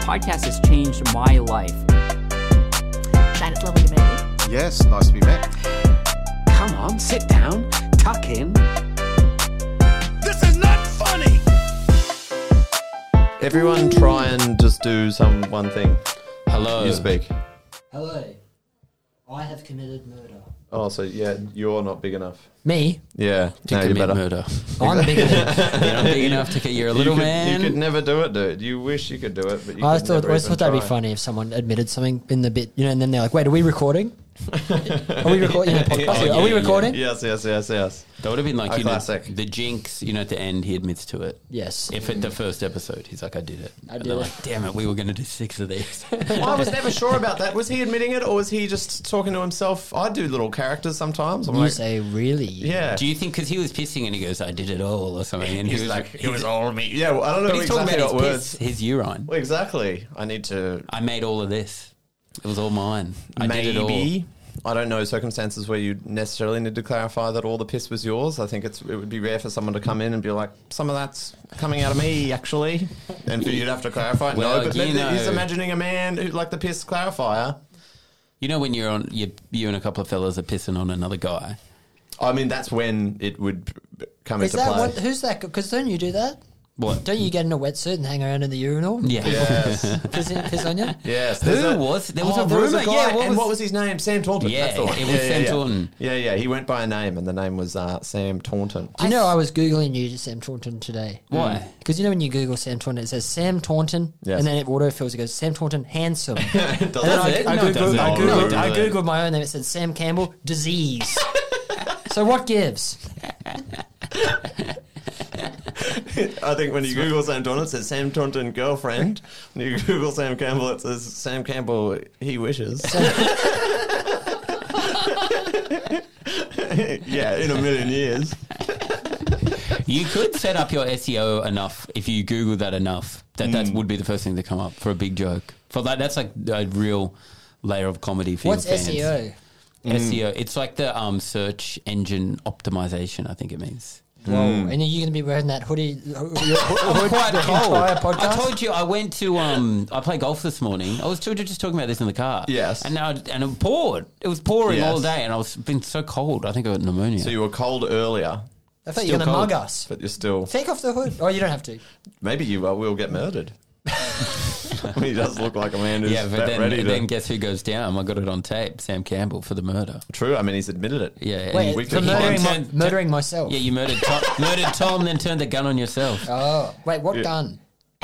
podcast has changed my life. Shane, it's lovely to meet you. Yes, nice to be met. Come on, sit down, tuck in. This is not funny! Everyone try and just do one thing. Hello. You speak. Hello. I have committed murder. Oh, so yeah, you're not big enough. Me? Yeah. To no, you're commit better. murder. I'm bigger than You're not big enough to get. You're a little man. You could never do it, dude. You wish you could do it, but you I could thought, never always even thought that'd be try. funny if someone admitted something in the bit, and then they're like, wait, are we recording? Are we recording? Are we recording? Yes. That would have been like A classic. the jinx. At the end, he admits to it. Yes. If at the first episode, he's like, "I did it." I And did they're it. like, "Damn it, we were going to do 6 of these." I was never sure about that. Was he admitting it, or was he just talking to himself? I do little characters sometimes. I'm You like, say, really? yeah. Do you think because he was pissing and he goes, "I did it all" or something, and he was like, it was all me. Yeah, well, I don't know But he's talking exactly about what his words. piss, his urine. Well, exactly. I need to. I made all of this. It was all mine. I did it all. Maybe. I don't know circumstances where you necessarily need to clarify that all the piss was yours. I think it would be rare for someone to come in and be like, some of that's coming out of me, actually. And for you to have to clarify. Well, no, but you know- he's imagining a man who, like the piss clarifier. When you're on, you and a couple of fellas are pissing on another guy. I mean, that's when it would come Is into that play. what? Who's that? Because don't you do that? What? Don't you get in a wetsuit and hang around in the urinal? Yeah. Yes. Piss on you? Yes. Who There was a there was rumor? a guy, Yeah, and what was his name? Sam Taunton. Yeah, That's the one. it was Sam Taunton. Yeah. He went by a name, and the name was Sam Taunton. Do you know I was Googling you, Sam Taunton, today? Why? Because when you Google Sam Taunton, it says Sam Taunton, Yes. and then it autofills. It goes, Sam Taunton, handsome. Does And then it? I No, it doesn't. Googled Oh, I really? Googled my own name. It said Sam Campbell, disease. So what gives? I think when you Google Sam Taunton, it says Sam Taunton girlfriend. When you Google Sam Campbell, it says Sam Campbell he wishes. Yeah, in a million years. You could set up your SEO enough if you Google that enough that would be the first thing to come up for a big joke. For that's like a real layer of comedy for What's your fans. SEO? SEO. It's like the search engine optimization. I think it means. Whoa! And are you going to be wearing that hoodie? I'm quite the cold. entire podcast? I told you I went to I played golf this morning. I was just talking about this in the car. Yes. And it poured. It was pouring Yes. all day, and I was been so cold. I think I got pneumania. So you were cold earlier, I thought you were Still going to mug cold. us. but you're still... Take off the hood. Oh, you don't have to. Maybe you will get murdered. He does look like a man who's yeah, but about ready to... then guess who goes down? I got it on tape. Sam Campbell for the murder. True, I mean, he's admitted it. Yeah. Wait, we for could- murdering myself. Yeah, you murdered Tom, then turned the gun on yourself. Oh, wait, what gun?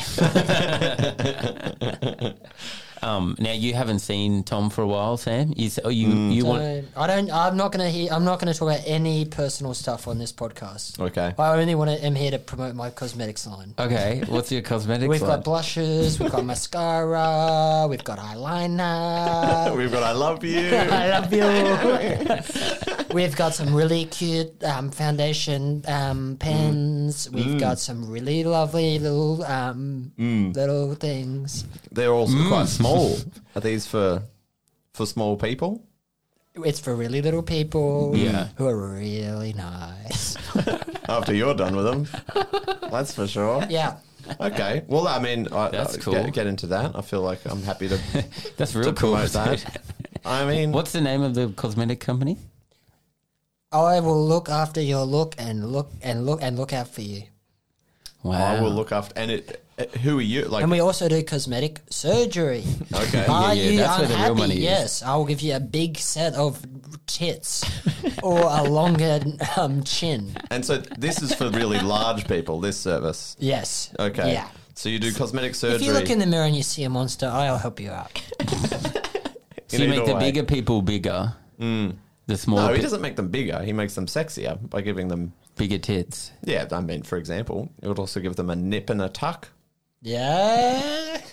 Now you haven't seen Tom for a while, Sam. You want? I'm not going to talk about any personal stuff on this podcast. Okay. I only am here to promote my cosmetics line. Okay, what's your cosmetics? We've line? got blushes, we've got mascara, we've got eyeliner. We've got I love you. I love you. We've got some really cute foundation pens. We've got some really lovely little little things. They're also quite small. Are these for small people? It's for really little people Yeah. who are really nice. After you're done with them, that's for sure. Yeah. Okay. Well, I mean, That's cool. Get into that. I feel like I'm happy to That's real cool. promote that. I mean, What's the name of the cosmetic company? I will look after your look and look out for you. Wow. I will look after. And who are you? Like, And we also do cosmetic surgery. okay. Are yeah, you that's where the real unhappy? money is. Yes, I will give you a big set of tits or a longer chin. And so this is for really large people. This service. Yes. Okay. Yeah. So you do cosmetic surgery. If you look in the mirror and you see a monster, I'll help you out. So you in make either the way. bigger people bigger, the smaller No, he doesn't make them bigger. He makes them sexier by giving them. bigger tits. Yeah, I mean, for example, it would also give them a nip and a tuck. Yeah.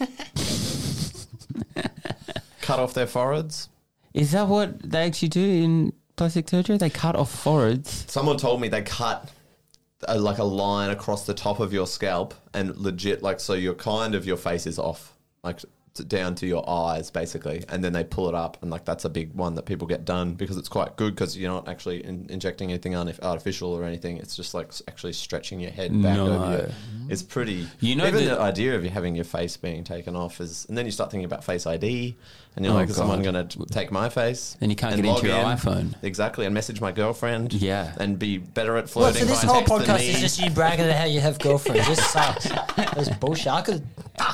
Cut off their foreheads. Is that what they actually do in plastic surgery? They cut off foreheads. Someone told me they cut like a line across the top of your scalp and legit, like, so your face is off. Like, down to your eyes, basically, and then they pull it up, and like that's a big one that people get done because it's quite good because you're not actually injecting anything artificial or anything. It's just like actually stretching your head back over you. It's pretty. Even the idea of you having your face being taken off is, and then you start thinking about Face ID, and you're like, is someone going to take my face? Then you can't get into your iPhone. Exactly, and message my girlfriend. Yeah, and be better at Well, flirting. so this by whole text than podcast me. is just you bragging about how you have girlfriends. This sucks. That's bullshit. I could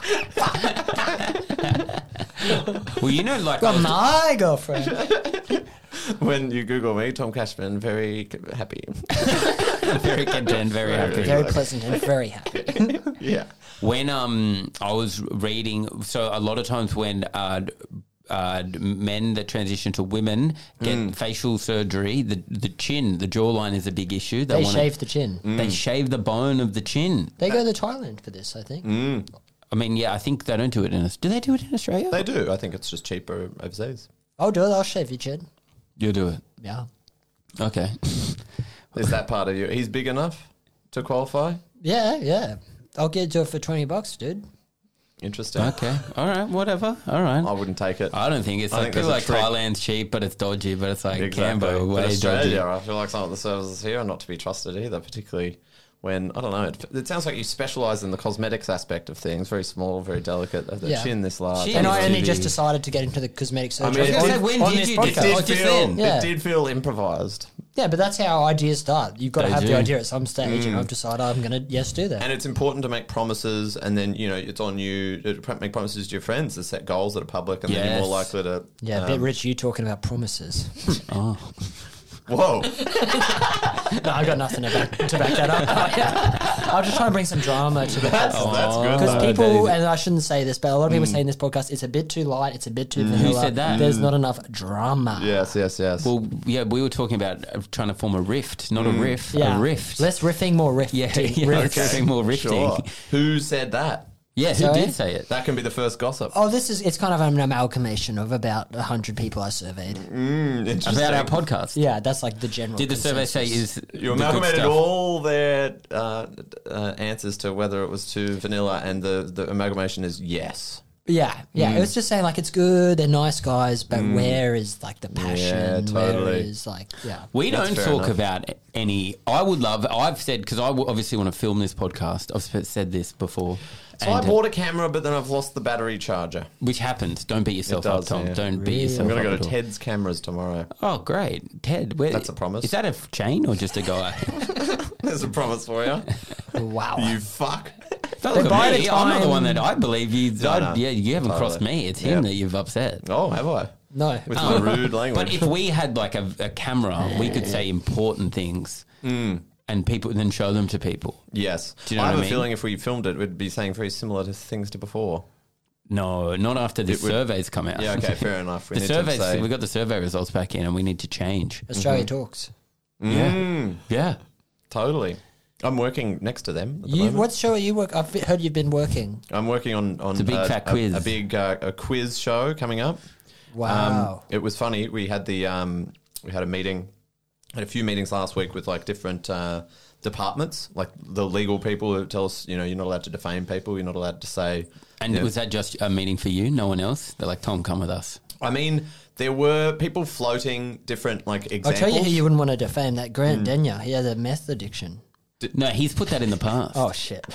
well, you know, like got my girlfriend. When you Google me, Tom Cashman, very happy. very content, very happy. Very pleasant and very happy. Yeah. When I was reading, so a lot of times when men that transition to women get facial surgery, the chin, the jawline is a big issue. They shave the chin. They shave the bone of the chin. They go to Thailand for this, I think. I mean, yeah, I think they don't do it in Australia. Do they do it in Australia? They do. I think it's just cheaper overseas. I'll do it. I'll shave your chin. You'll do it. Yeah. Okay. Is that part of you? He's big enough to qualify? Yeah. I'll get to it for $20, dude. Interesting. Okay. All right. Whatever. All right. I wouldn't take it. I don't think it's I like think there's people a like trick. Thailand's cheap, but it's dodgy. But it's like Exactly. Cambo, But way Australia, dodgy. I feel like some of the services here are not to be trusted either, particularly when, I don't know, it sounds like you specialise in the cosmetics aspect of things. Very small, very delicate. The Yeah. chin this large. Chin And is I only TV. just decided to get into the cosmetic surgery. I mean, I was gonna say, when on did this you podcast. get- It Oh, did just feel, then. Yeah. it did feel improvised. Yeah, but that's how ideas start. You've got to They have do. the idea at some stage, and I've decided I'm going to, do that. And it's important to make promises, and then, it's on you to make promises to your friends, to set goals that are public, and then you're Yes. more likely to... Yeah, a bit rich, you talking about promises. Whoa. No, I got nothing to back that up. I'm just trying to bring some drama to the That's podcast. good, Because though. people, and I shouldn't say this, but a lot of people say in this podcast, it's a bit too light, it's a bit too vanilla. said that? There's not enough drama. Yes. Well, yeah, we were talking about trying to form a rift, not a riff, Yeah. a rift. Less riffing, more rifting. yeah, Riffs. okay. More rifting. Sure. Who said that? Yeah, who Sorry? did say it? That can be the first gossip. Oh, it's kind of an amalgamation of about 100 people I surveyed. Interesting. About our podcast. Yeah, that's like the general Did the survey say consensus. is You the good amalgamated stuff? all their answers to whether it was too vanilla, and the amalgamation is yes. Yeah. It was just saying like it's good, they're nice guys, but where is like the passion? Yeah, Where totally. is like We That's don't fair talk enough. about any. I've said, because I obviously want to film this podcast. I've said this before. So I bought a camera, but then I've lost the battery charger. Which happens. Don't beat yourself It does, up, Tom. yeah. Don't beat Really? yourself I'm going up. to go at to all. Ted's cameras tomorrow. Oh, great. Ted, where, That's a promise. Is that a chain or just a guy? There's a promise for you. wow. You fuck. Don't look buy at the me. I'm not the time- one that I believe you. No. Yeah, you haven't crossed Totally. me. It's him Yeah. that you've upset. Oh, have I? No. With my rude language. But if we had like a camera, we could say important things and people then show them to people. Yes. Do you know I what have I a mean? feeling if we filmed it, we'd be saying very similar to things to before. No, not after the It would- surveys come out. Yeah, okay, fair enough. We The need surveys, to say... we got the survey results back in, and we need to change. Australia talks. Yeah. Totally. I'm working next to them at the You, moment. what show are you working? I've heard you've been working. I'm working on It's a big fat quiz. a big a quiz show coming up. Wow. It was funny. We had we had a meeting, had a few meetings last week with like different departments, like the legal people who tell us, you're not allowed to defame people, you're not allowed to say. And was that just a meeting for you? No one else? They're like, Tom, come with us. I mean, there were people floating different like I'll examples. tell you who you wouldn't want to defame. That Grant Denyer. He had a meth addiction. No, he's put that in the past. Oh shit.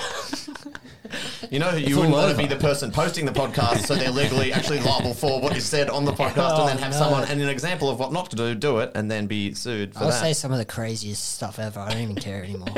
You know, you all wouldn't want to over. be the person posting the podcast, so they're legally actually liable for what you said on the podcast, and then have no. someone and an example of what not to do it, and then be sued for I'll that. say some of the craziest stuff ever. I don't even care anymore.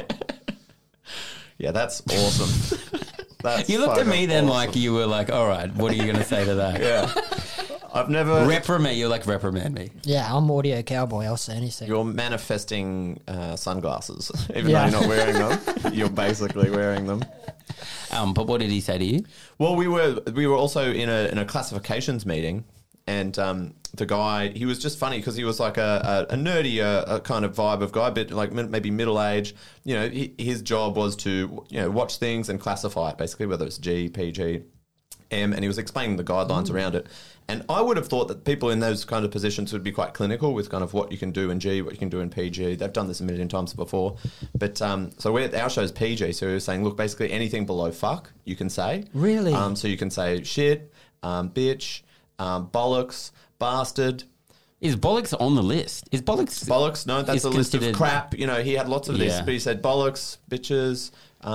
Yeah, that's awesome. That's You looked at me fucking then awesome. like you were like, all right, what are you going to say to that? Yeah. I've never... Reprimand. You're like, reprimand me. Yeah, I'm audio cowboy. I'll say anything. You're manifesting sunglasses. Even Yeah. though you're not wearing them, you're basically wearing them. But what did he say to you? Well, we were also in a classifications meeting, and the guy, he was just funny because he was like a nerdy a kind of vibe of guy, but like maybe middle age. His job was to watch things and classify it, basically, whether it's G, PG, M, and he was explaining the guidelines around it. And I would have thought that people in those kind of positions would be quite clinical with kind of what you can do in G, what you can do in PG. They've done this a million times before. But so our show's PG, so we were saying, look, basically anything below fuck you can say. Really? So you can say shit, bitch, bollocks, bastard. Is bollocks on the list? Is bollocks... Bollocks, no, that's is a list of considered- crap. You know, he had lots of this, Yeah. but he said bollocks, bitches,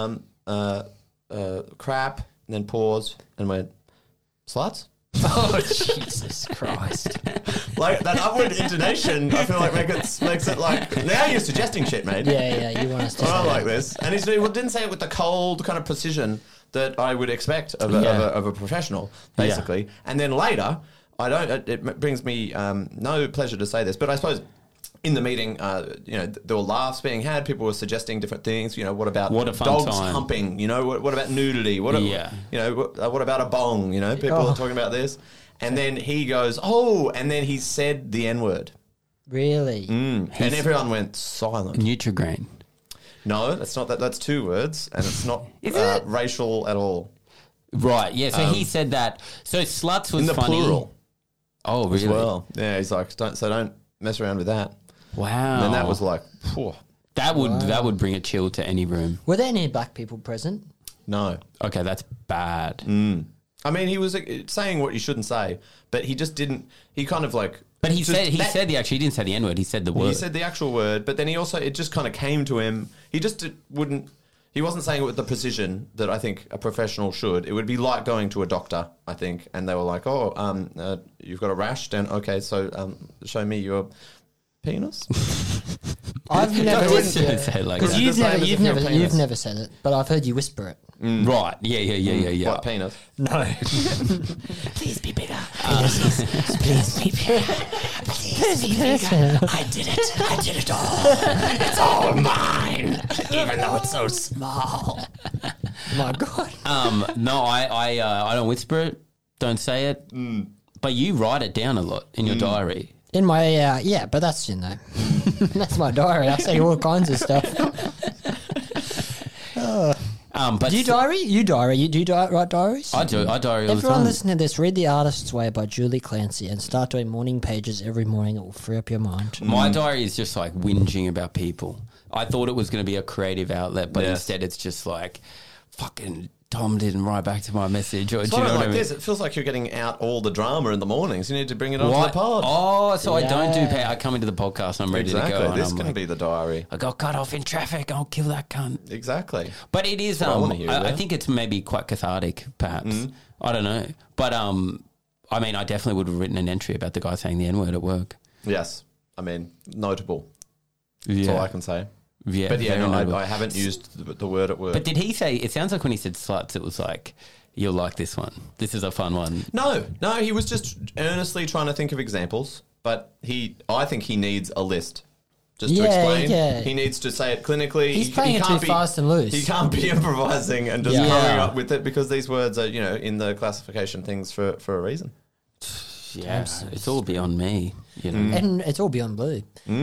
crap, and then pause and went, sluts? Oh, Jesus Christ. Like, that upward intonation, I feel like makes it like, now you're suggesting shit, mate. Yeah, you want us to I say like that. this. And he didn't say it with the cold kind of precision that I would expect of a professional, basically. And then later, it brings me no pleasure to say this, but I suppose in the meeting, there were laughs being had. People were suggesting different things. You know, what about What a fun dogs time. humping? You know, what about nudity? What about a bong? You know, people are talking about this. And then he goes, and then he said the N-word. Really? And everyone went silent. Nutrigrain. No, that's not that. That's two words, and it's not Is it? racial at all. Right, yeah, so he said that. So sluts was In the funny. plural Oh, really? as well. Yeah, he's like, don't mess around with that. Wow. And then that was like, phew, That would bring a chill to any room. Were there any black people present? no. Okay, that's bad. I mean, he was saying what you shouldn't say, but he just didn't. He kind of like. But he just said that- he didn't say the N-word, he said the word. He said the actual word, but then it just kind of came to him. He just wouldn't. He wasn't saying it with the precision that I think a professional should. It would be like going to a doctor, I think, and they were like, you've got a rash. Then okay, so show me your penis. I've never Just didn't say it like because that. you've The same as if you're never penis. you've never said it, but I've heard you whisper it. Right, yeah. What penis? No. Please be bigger. Please be Please be bigger. I did it all. It's all mine. Even though it's so small. My God. No, I don't whisper it, don't say it. But you write it down a lot in your diary. In my but that's that's my diary. I say all kinds of stuff. But Do you diary? You diary? You do write diaries? I do. I diary all the Everyone time. listen to this. Read The Artist's Way by Julie Clancy and start doing morning pages every morning. It will free up your mind. My diary is just like whinging about people. I thought it was going to be a creative outlet, but Yes. instead it's just like, fucking Tom didn't write back to my message. Or, It's do you know what like I mean? this. It feels like you're getting out all the drama in the mornings. You need to bring it onto What? the pod. Oh, so I don't do Yeah. pay. I come into the podcast and I'm ready exactly. to go. And This I'm can like, be the diary. I got cut off in traffic. I'll kill that cunt. Exactly. But it is. what I wanna hear, I yeah. think it's maybe quite cathartic, perhaps. Mm-hmm. I don't know. But I mean, I definitely would have written an entry about the guy saying the N-word at work. Yes. I mean, notable. Yeah, That's all I can say. yeah. But yeah, very no, notable. I haven't used the word at work. But did he say? It sounds like when he said sluts, it was like, "You'll like this one. This is a fun one." No, he was just earnestly trying to think of examples. But I think he needs a list. Just to Yeah, explain, yeah. he needs to say it clinically. He's He playing it can't too fast and loose. He can't be improvising and just Yeah. coming up with it because these words are, in the classification things for a reason. Yeah, it's all beyond me. You know. And it's all beyond blue.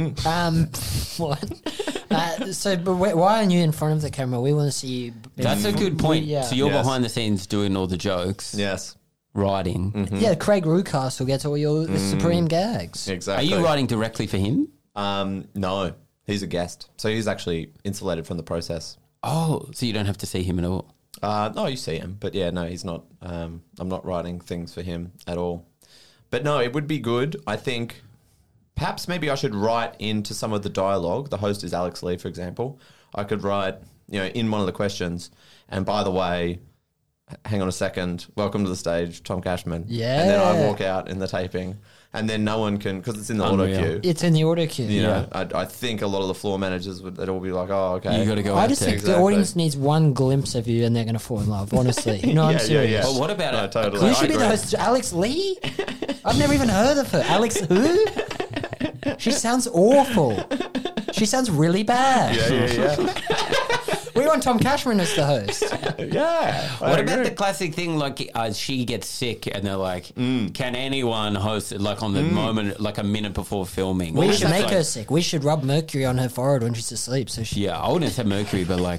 What? But why aren't you in front of the camera? We want to see you. That's a good point. Yeah. So you're Yes. behind the scenes doing all the jokes, Yes, writing. Yeah, Craig Rucastle gets all your supreme gags. Are exactly. you writing directly for him? No, he's a guest, so he's actually insulated from the process. Oh, so you don't have to see him at all. No, you see him, but yeah, no, he's not. I'm not writing things for him at all. But no, it would be good. I think perhaps maybe I should write into some of the dialogue. The host is Alex Lee, for example. I could write, in one of the questions. And by the way, hang on a second. Welcome to the stage, Tom Cashman. Yeah. And then I walk out in the taping, and then no one can because it's in the auto Unreal. queue. It's in the auto queue. You know, I think a lot of the floor managers would all be like, "Oh, okay." You got to go I out just there. think the Exactly. audience needs one glimpse of you and they're going to fall in love, honestly. No, I'm serious. But what about No, it? totally. You I should be the agree. host. Alex Lee? I've never even heard of her. Alex who? She sounds awful. She sounds really bad. Yeah. We want Tom Cashman as the host. Yeah. What about the classic thing like she gets sick and they're like, can anyone host it like on the moment, like a minute before filming? We Or should just make like- her sick. We should rub mercury on her forehead when she's asleep. So she. Yeah, I wouldn't say mercury, but like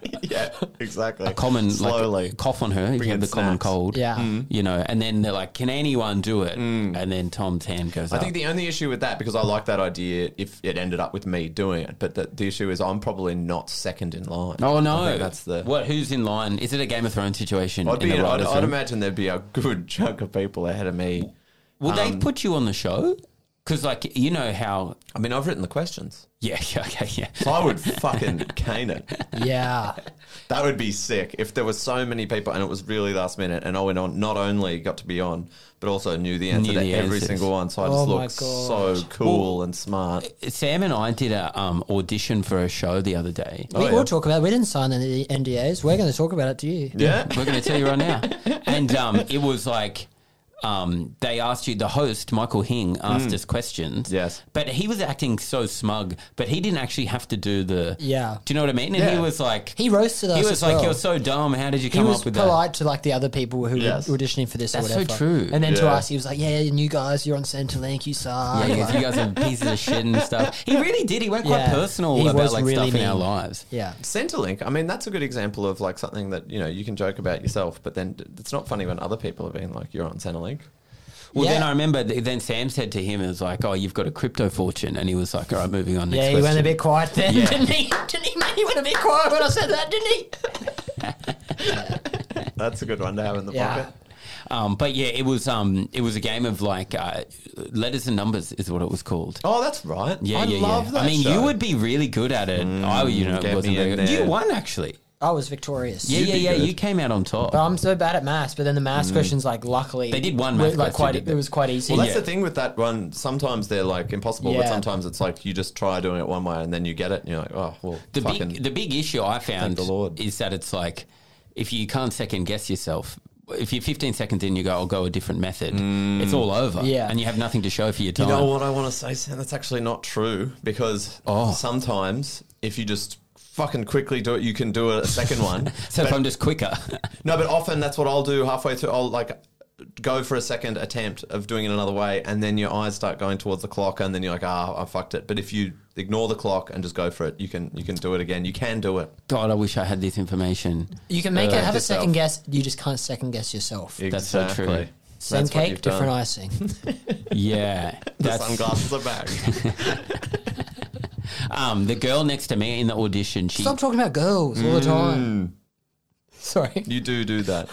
Yeah, exactly. common Slowly. like cough on her if Bring you have in the common snacks. cold. Yeah. You know, and then they're like, can anyone do it? And then Tom's hand goes I up. think the only issue with that, because I like that idea if it ended up with me doing it, but the issue is I'm probably not second in line. Oh I no! think that's the. What? Who's in line? Is it a Game of Thrones situation? I'd, in the writers' I'd room? imagine there'd be a good chunk of people ahead of me. Will they put you on the show? Because, like, you know how. I mean, I've written the questions. Yeah. Okay. Yeah. So I would fucking cane it. Yeah. That would be sick if there were so many people and it was really last minute and I went on, not only got to be on, but also knew the answer Knew to the every answers. single one. So I Oh just my looked so gosh. cool and smart. Sam and I did a audition for a show the other day. We yeah. will talk about it. We didn't sign any NDAs. We're going to talk about it to you. Yeah. We're going to tell you right now. And it was like they asked you, the host, Michael Hing, asked us questions. Yes. But he was acting so smug, but he didn't actually have to do the. Yeah. Do you know what I mean? And Yeah. he was like. He roasted us He was as like, well. you're so dumb. How did you He come was up with that? polite to like the other people who Yes. were auditioning for this That's or so whatever. true. And then to Yeah. us, he was like, "Yeah, and you guys, you're on Centrelink, you suck." Yeah, you guys are pieces of shit and stuff. He really did. He went quite Yeah. personal He about was like really stuff in our mean. lives. Yeah. Centrelink, I mean, that's a good example of like something that, you know, you can joke about yourself, but then it's not funny when other people are being like, you're on Centrelink. Well, Yeah. then I remember, then Sam said to him, it was like, oh, you've got a crypto fortune. And he was like, all right, moving on. Next Yeah, he question. went a bit quiet then, Yeah. didn't he? Didn't he, man? He went a bit quiet when I said that, didn't he? That's a good one to have in the Yeah. pocket. But yeah, it was a game of like letters and numbers is what it was called. Oh, that's right. Yeah, I yeah, love yeah. that I mean, show. you would be really good at it. I, get wasn't me very in good. You there. won actually. I was victorious. Yeah, You'd yeah, be yeah. good. You came out on top. But I'm so bad at maths, but then the maths questions, like, luckily... They did one were, maths like, question, didn't It they? was quite easy. Well, that's Yeah. the thing with that one. Sometimes they're like impossible, but Yeah. sometimes it's like you just try doing it one way and then you get it and you're like, oh, well, The fucking. big issue I found the Lord. is that it's like if you can't second guess yourself, if you're 15 seconds in, you go, I'll go a different method. It's all over, Yeah. and you have nothing to show for your You time. know what I want to say, Sam? That's actually not true because Oh. sometimes if you just fucking quickly do it, you can do a second one. So if I'm just quicker, No, but often that's what I'll do halfway through. I'll like go for a second attempt of doing it another way, and then your eyes start going towards the clock, and then you're like, I fucked it. But if you ignore the clock and just go for it, you can do it again. You can do it. God, I wish I had this information. You can make it have a yourself. second guess. You just can't second guess yourself. That's so true. Exactly. Same That's what cake, you've different done. icing. Yeah, The that's sunglasses are back. the girl next to me in the audition. She Stop talking about girls all the time. Sorry. You do that.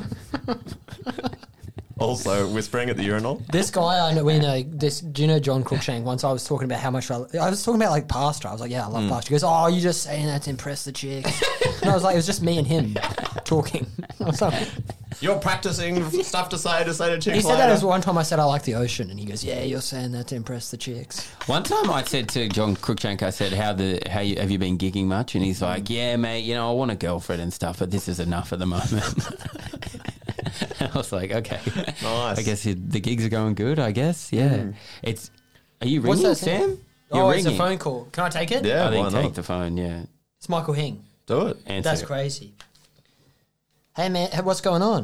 Also, whispering at the urinal. This guy, I know, we know this. Do you know John Cruikshank? Once I was talking about how much I was talking about like pasta. I was like, yeah, I love pasta. He goes, oh, you just saying that to impress the chicks. And I was like, it was just me and him talking. I was like, You're practicing stuff to say to chicks. he said that as one time I said I like the ocean, and he goes, yeah, you're saying that to impress the chicks. One time I said to John Cruikshank, I said, have you been gigging much? And he's like, yeah, mate, you know, I want a girlfriend and stuff, but this is enough at the moment. And I was like, okay. Nice. I guess the gigs are going good, I guess. Yeah. Are you ringing, What's that thing? Sam? You're Oh, ringing. it's a phone call. Can I take it? Yeah, I think why take not? the phone, yeah. It's Michael Hing. Do it. Answer That's it. crazy. Hey, man, what's going on?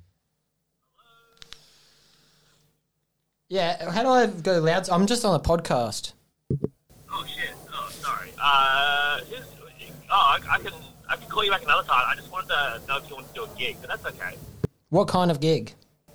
Yeah, how do I go loud? I'm just on a podcast. Oh shit! Oh, sorry. I can call you back another time. I just wanted to know if you want to do a gig, but that's okay. What kind of gig?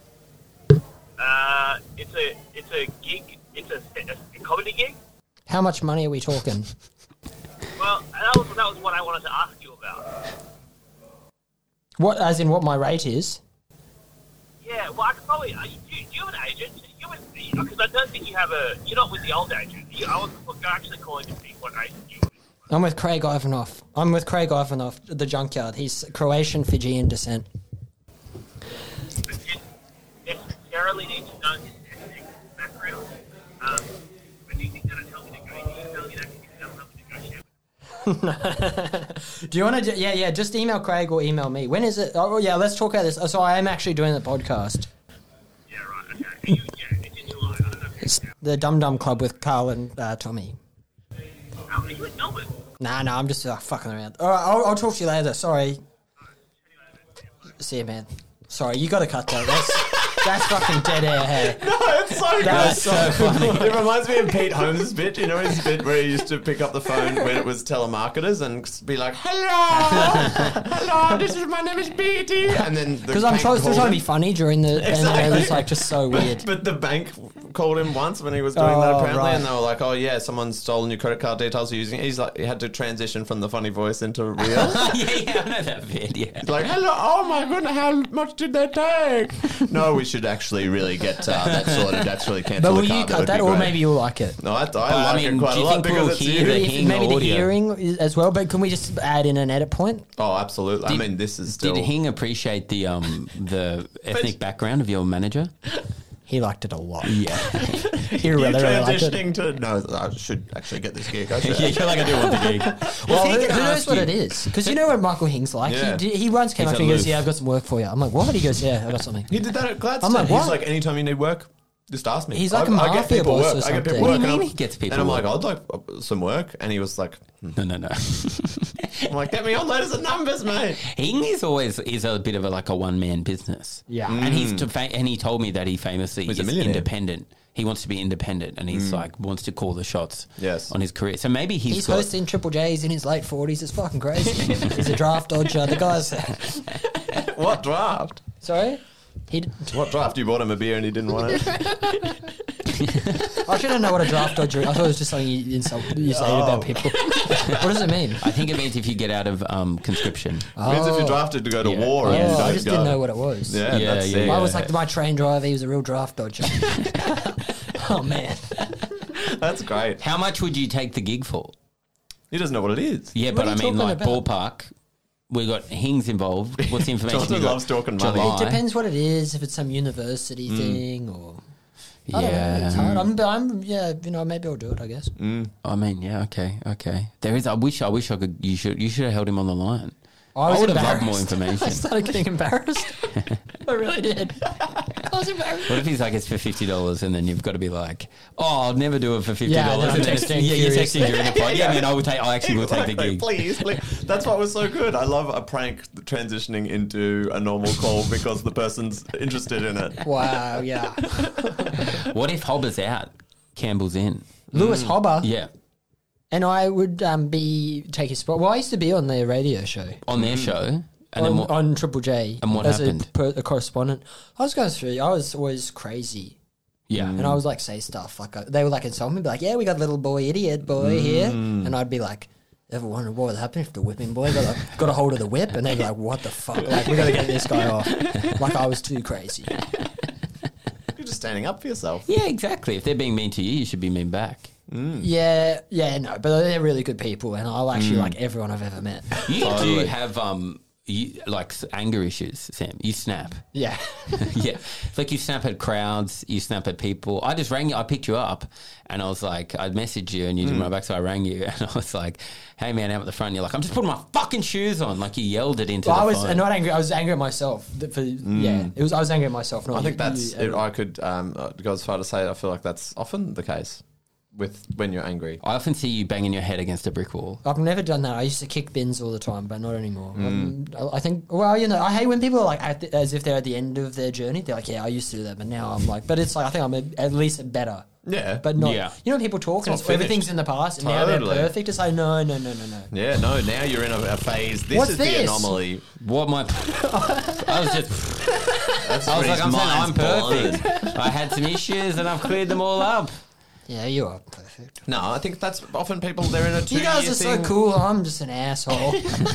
It's a gig. It's a comedy gig. How much money are we talking? Well, that was what I wanted to ask you about. What, as in what my rate is? Yeah. Well, I could probably. Do you have an agent? Because I don't think you have a. You're not with the old agent. I was actually calling to see what agent you. I'm with Craig Ivanov. I'm with Craig Ivanov, the junkyard. He's Croatian, Fijian descent. But you necessarily need to know his ethnic background. But do you think that'll help me negotiate? Do you tell me that'll help me negotiate? Do you want to? Yeah. Just email Craig or email me. When is it? Oh, yeah. Let's talk about this. So I am actually doing the podcast. Yeah, right. Okay. It's in July. I don't know. It's the Dum Dum Club with Carl and Tommy. Are you in Melbourne? Nah, I'm just fucking around. All right, I'll talk to you later. Sorry. See you, man. Sorry, you got to cut that. That's fucking dead air, hey. It's so good. That's so funny. It reminds me of Pete Holmes' bit. You know his bit where he used to pick up the phone when it was telemarketers and be like, hello, my name is Petey. And then Because I'm still trying to be funny during the... And it was like just so weird. But the bank called him once when he was doing that apparently, right. and they were like, "Oh yeah, someone's stolen your credit card details. You're using it." He's like, he had to transition from the funny voice into real. yeah, I know that bit. Yeah. He's like, "Hello, oh my goodness, how much did they take?" No, we should actually really get that sorted. That's really cancel But the will card. you cut would that, be or great. maybe you'll like it? No, I I like mean, it quite do a you lot think because we'll it's hear the you. hing Maybe the audio? hearing as well, but can we just add in an edit point? Oh, absolutely. I mean, this is still. Did Hing appreciate the ethnic background of your manager? He liked it a lot. Yeah. He you really liked it. transitioning to no? I should actually get this gig. I should. yeah, you're like, I do want the gig. Well, he who gonna knows ask what you- it is? Because you know what Michael Hing's like. Yeah. He once came He's up to me and goes, aloof. "Yeah, I've got some work for you." I'm like, "What?" He goes, "Yeah, I got something." He did that at Gladstone. I'm like, He's what? like, anytime you need work, just ask me. He's like a I get mafia people boss work. or I get people something. work. What do you and mean I'm- he gets people And I'm like, work? I'd like some work. And he was like, No. I'm like, get me on letters and numbers, mate. Hing is always a bit of a one-man business. Yeah. And and he told me that he famously He's a is millionaire. independent. He wants to be independent, and he's wants to call the shots Yes. on his career. So maybe He's got, hosting Triple J's in his late 40s. It's fucking crazy. He's a draft dodger. The guy's... What draft? Sorry? What draft? You bought him a beer and he didn't want it. I shouldn't know what a draft dodger is. I thought it was just something you say about people. What does it mean? I think it means if you get out of conscription. It means if you're drafted to go to Yeah. war and you Oh, don't I just go. didn't know what it was. Yeah, Yeah, that's yeah, it. yeah. I was like my train driver. He was a real draft dodger. Oh, man. That's great. How much would you take the gig for? He doesn't know what it is. Yeah, What but are I you mean, talking like about? ballpark. We got Hings involved. What's the information? Jonathan you got? loves talking money. July. It depends what it is. If it's some university thing or... I don't know. It's Yeah. hard. Yeah, maybe I'll do it, I guess. I mean, yeah. Okay. There is. I wish I could. You should have held him on the line. I was would have loved more embarrassed. information. I started getting embarrassed. I really did. I was embarrassed. What if he's like, it's for $50, and then you've got to be like, oh, I'll never do it for $50. Yeah, and then I'm And then texting you're texting furiously. during the pod. Yeah, man, I actually will take the Exactly. gig. Please. That's what was so good. I love a prank transitioning into a normal call because the person's interested in it. Wow, yeah. What if Hobber's out, Campbell's in? Lewis Hobber. Yeah, And I would take his spot. Well, I used to be on their radio show. on their show. And then on, what? on Triple J. And what as happened? a correspondent. I was going through, I was always crazy. Yeah. And I was like, say stuff. Like they were like insult me, be like, yeah, we got little boy, idiot boy here. And I'd be like, ever wondered what would happen if the whipping boy got a hold of the whip? And they'd be like, what the fuck? Like, we got to get this guy off. Like, I was too crazy. You're just standing up for yourself. Yeah, exactly. If they're being mean to you, you should be mean back. Yeah, no, but they're really good people, and I actually like everyone I've ever met. You Totally. do have like anger issues, Sam. You snap. Yeah. Yeah. It's like you snap at crowds, you snap at people. I just rang you, I picked you up, and I was like, I'd messaged you and you didn't write back, so I rang you, and I was like, hey man, out at the front. And you're like, I'm just putting my fucking shoes on. Like you yelled it into Well, the I was phone. not angry. I was angry at myself. Yeah, I was angry at myself. Not I think that's you. it. I could go as far to say I feel like that's often the case with when you're angry. I often see you banging your head against a brick wall. I've never done that. I used to kick bins all the time, but not anymore. I think, well, I hate when people are like, as if they're at the end of their journey. They're like, yeah, I used to do that, but now I'm like, but it's like, I think I'm at least better. Yeah. But not, Yeah. you know, when people talk and It's not everything's finished. in the past and now Totally. they're perfect. It's like, no. Yeah, no, now you're in a phase. This What's is this? the anomaly. What my... I was just... That's I was when like, his I'm saying I'm mind's blown. perfect. I had some issues and I've cleared them all up. Yeah, you are perfect. No, I think that's often people, they're in a 2 You guys are so cool. I'm just an asshole.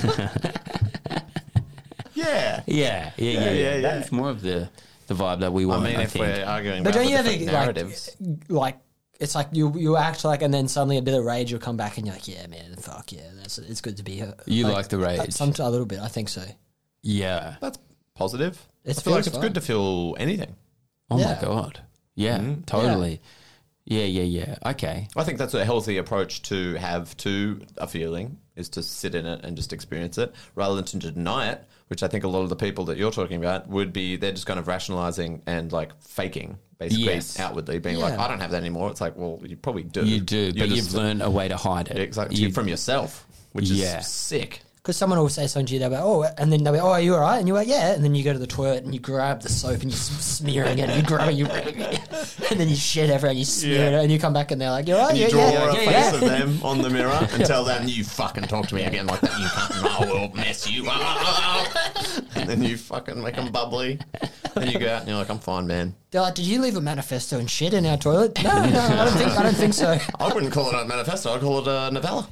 Yeah. Yeah. That's more of the vibe that we I want, mean, I if think. we're arguing But about don't the you ever different narratives. like it's like you act like, and then suddenly a bit of rage will come back, and you're like, yeah, man, fuck yeah, it's good to be here. You like the rage. a little bit, I think so. Yeah. That's positive. It I feel like feels it's fine. good to feel anything. Oh Yeah. my God. Yeah, totally. Yeah. Okay. I think that's a healthy approach to have to a feeling, is to sit in it and just experience it rather than to deny it, which I think a lot of the people that you're talking about would be, they're just kind of rationalizing and like faking, basically Yes. outwardly being like, Yeah. I don't have that anymore. It's like, well, you probably do. You do, You're but just- you've learned a way to hide it. Exactly. You- From yourself, which is Yeah. sick. Because someone will say something to you, they'll be, oh, and then they'll be, oh, are you all right? And you're like, yeah. And then you go to the toilet and you grab the soap and you're smearing it. And you grab it, and then you shit everywhere and you smear it. And you come back and they're like, you're right? And you Yeah, draw yeah, a yeah, face of them on the mirror and tell them, you fucking talk to me again like that. You can't, I will mess you up. And then you fucking make them bubbly. And you go out and you're like, I'm fine, man. They're like, did you leave a manifesto and shit in our toilet? No, I don't think so. I wouldn't call it a manifesto. I'd call it a novella.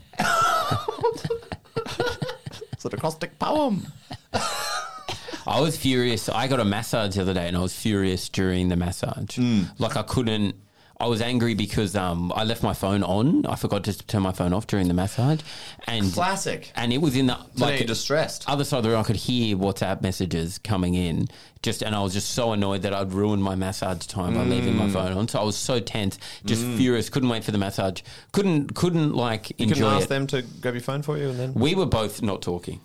It's an acrostic poem. I was furious. I got a massage the other day and I was furious during the massage. Like I was angry because I left my phone on. I forgot to turn my phone off during the massage. And Classic. And it was in the So now you're distressed. other side of the room. I could hear WhatsApp messages coming in. And I was just so annoyed that I'd ruined my massage time by leaving my phone on. So I was so tense, just furious. Couldn't wait for the massage. Couldn't like You couldn't enjoy ask it. them to grab your phone for you and then... We were both not talking.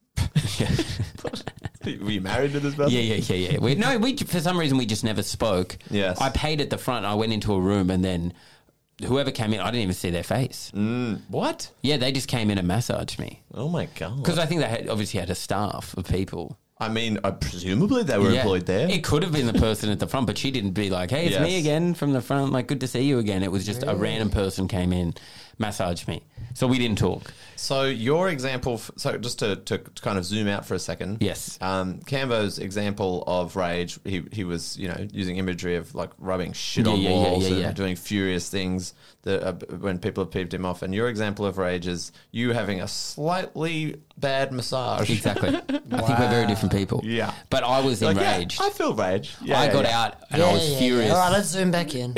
Were you married to this person? Yeah. We for some reason we just never spoke. Yes. I paid at the front. I went into a room and then whoever came in, I didn't even see their face. What? Yeah, they just came in and massaged me Oh my God. because I think they obviously had a staff of people. I mean, presumably they were employed there. It could have been the person at the front, but she didn't be like, "Hey, it's me Yes. again from the front. Like, good to see you again." It was just a random person came in, massaged me, so we didn't talk. So your example, so just to kind of zoom out for a second. Yes. Cambo's example of rage, he was, using imagery of like rubbing shit on Yeah, walls yeah. and doing furious things that when people have peeved him off. And your example of rage is you having a slightly bad massage. Exactly. I think we're very different people. Yeah. But I was Like, enraged. I feel rage. Yeah, I got yeah. out and I was furious. All right, let's zoom back in.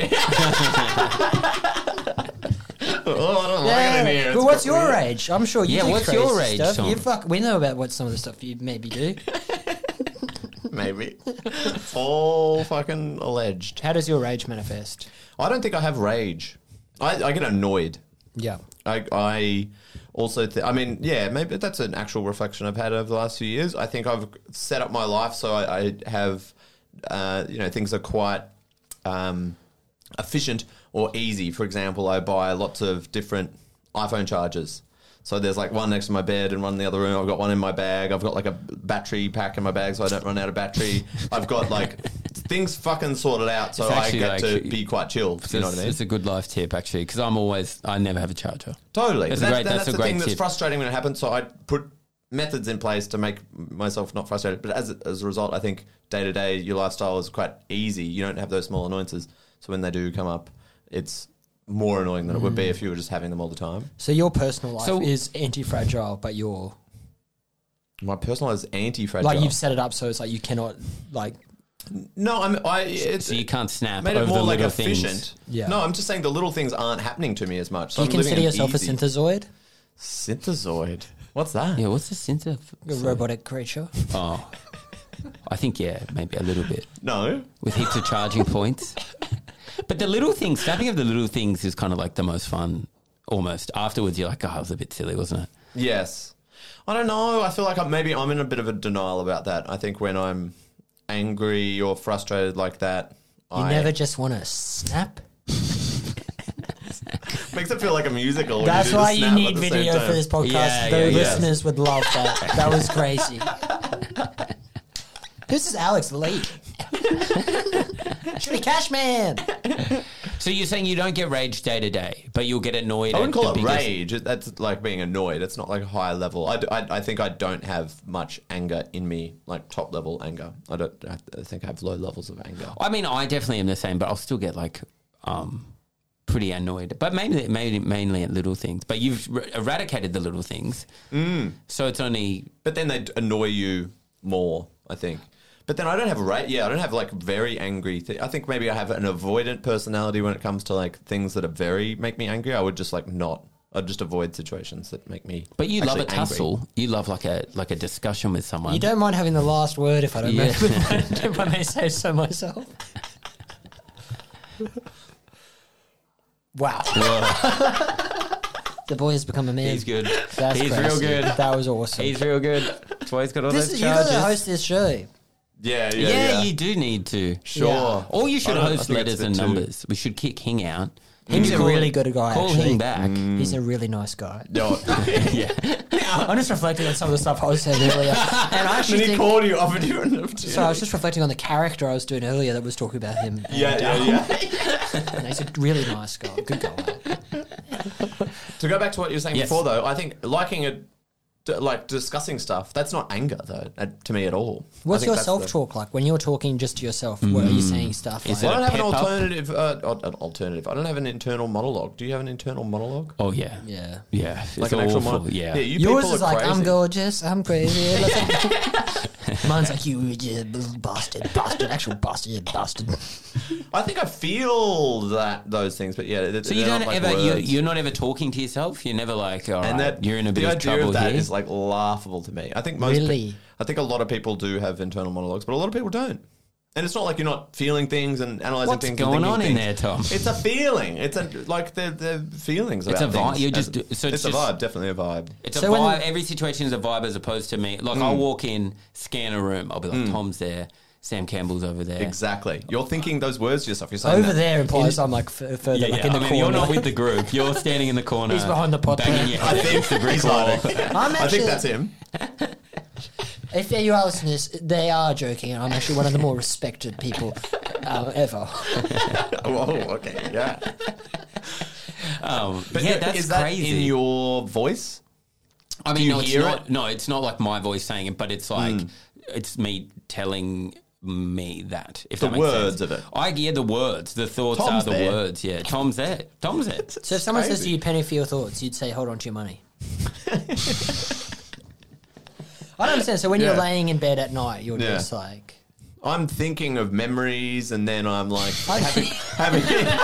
Oh, I don't like it in here. But It's what's got your weird. rage? I'm sure you Yeah, do what's crazy your rage, stuff. Tom? We know about what some of the stuff you maybe do. Maybe. It's all fucking alleged. How does your rage manifest? I don't think I have rage. I get annoyed. Yeah. I also, maybe that's an actual reflection I've had over the last few years. I think I've set up my life so I have, things are quite efficient or easy. For example, I buy lots of different iPhone chargers. So there's like one next to my bed and one in the other room. I've got one in my bag. I've got like a battery pack in my bag so I don't run out of battery. I've got like things fucking sorted out so It's I actually get like- to be quite chill. You know what I mean? It's a good life tip, actually, because I never have a charger. Totally. That's But a great- that's that's a the great thing that's tip. frustrating when it happens. So I put methods in place to make myself not frustrated. But as a result, I think day to day, your lifestyle is quite easy. You don't have those small annoyances. So when they do come up, it's more annoying than it would be if you were just having them all the time. So your personal life So- is anti-fragile, but My personal is anti-fragile. like you've set it up so it's like you cannot like. No, it's So you can't snap made it over more the like little efficient. things. Yeah. No, I'm just saying the little things aren't happening to me as much. So Do you I'm living consider an yourself easy- a synthezoid, Synthezoid? What's that? Yeah, what's the sense of... a robotic creature? Oh, I think, maybe a little bit. No. With heaps of charging points. But the little things, snapping of the little things is kind of like the most fun, almost. Afterwards, you're like, oh, it was a bit silly, wasn't it? Yes. I don't know. I feel like I'm in a bit of a denial about that. I think when I'm angry or frustrated like that, You never just want to snap. makes it feel like a musical. when That's do the why you snap need at the same video time. for this podcast. Yeah, the yeah, yeah. listeners would love that. That was crazy. This is Alex the lead. Shitty Cash Man. So you're saying you don't get rage day to day, but you'll get annoyed I wouldn't at call the it biggest... rage. That's like being annoyed. It's not like high level. I think I don't have much anger in me, like top level anger. I think I have low levels of anger. I mean, I definitely am the same, but I'll still get like pretty annoyed. But mainly at little things. But you've eradicated the little things, so it's only. But then they annoy you more, I think. But then I don't have I don't have like very angry. I think maybe I have an avoidant personality when it comes to like things that are make me angry. I would just like not. I'd just avoid situations that make me. But you love a actually angry. tussle. You love like a discussion with someone. You don't mind having the last word if I don't Yeah. if I may say so myself. Wow. The boy has become a man. He's good. That's He's crazy. real good. That was awesome. He's real good. That's why he's got all This, those you got charges. to host this show. Yeah. You do need to. Sure. Yeah. Or you should I host think it's letters a and bit too- numbers. We should kick King out He's a really good guy, Call actually. him back. He's a really nice guy. No. Yeah. I'm just reflecting on some of the stuff I was saying earlier. And I actually Then he think... called you, offered you an opportunity. So I was just reflecting on the character I was doing earlier that was talking about him. And, yeah. and he's a really nice guy. Good guy. To go back to what you were saying Yes. before, though, I think liking it, like discussing stuff, that's not anger, though, to me at all. I What's think your that's self-talk like? When you're talking just to yourself, what are you saying stuff Is like? I don't have an Pep up? alternative. I don't have an internal monologue. Do you have an internal monologue? Oh, yeah. Yeah. Yeah. It's Like an actual awful. monologue? Yeah. you Yours people is are like, crazy. I'm gorgeous, I'm crazy. Mine's like, you bastard, actual bastard. I think I feel those things, but yeah. So you don't ever, you're not ever talking to yourself? You're never like, all right, And that you're in a bit the of idea trouble of that here? is like laughable to me. I think most Really? I think a lot of people do have internal monologues, but a lot of people don't. And it's not like you're not feeling things and analyzing What's things. going and on thinking in things. there, Tom? It's a feeling. It's they're feelings. It's about a vibe. things. You're just As- do- so it's a just- vibe, definitely a vibe. It's So a when- vibe. Every situation is a vibe as opposed to me. Like, I'll walk in, scan a room. I'll be like, Tom's there. Sam Campbell's over there. Exactly. You're thinking those words to yourself. You're saying Over that. there implies I'm like further Yeah, like yeah. in the I mean, corner. you're not with the group. You're standing in the corner. He's behind the pot banging plant. your I head think against the brick he's wall. hiding. I'm I actually, think that's him. if you are listeners, they are joking. And I'm actually one of the more respected people ever. Oh, okay, yeah. But yeah, that's is that crazy. in your voice? I mean, you no, it's hear not. it? No, it's not like my voice saying it, but it's like it's me telling me that. If The that makes words sense. of it. The words. The thoughts Tom's are the there. words. Yeah, Tom's there. Tom's there. So if someone says to crazy. you, penny for your thoughts, you'd say, hold on to your money. I don't understand. So when you're Yeah. laying in bed at night, you're Yeah. just like... I'm thinking of memories, and then I'm like having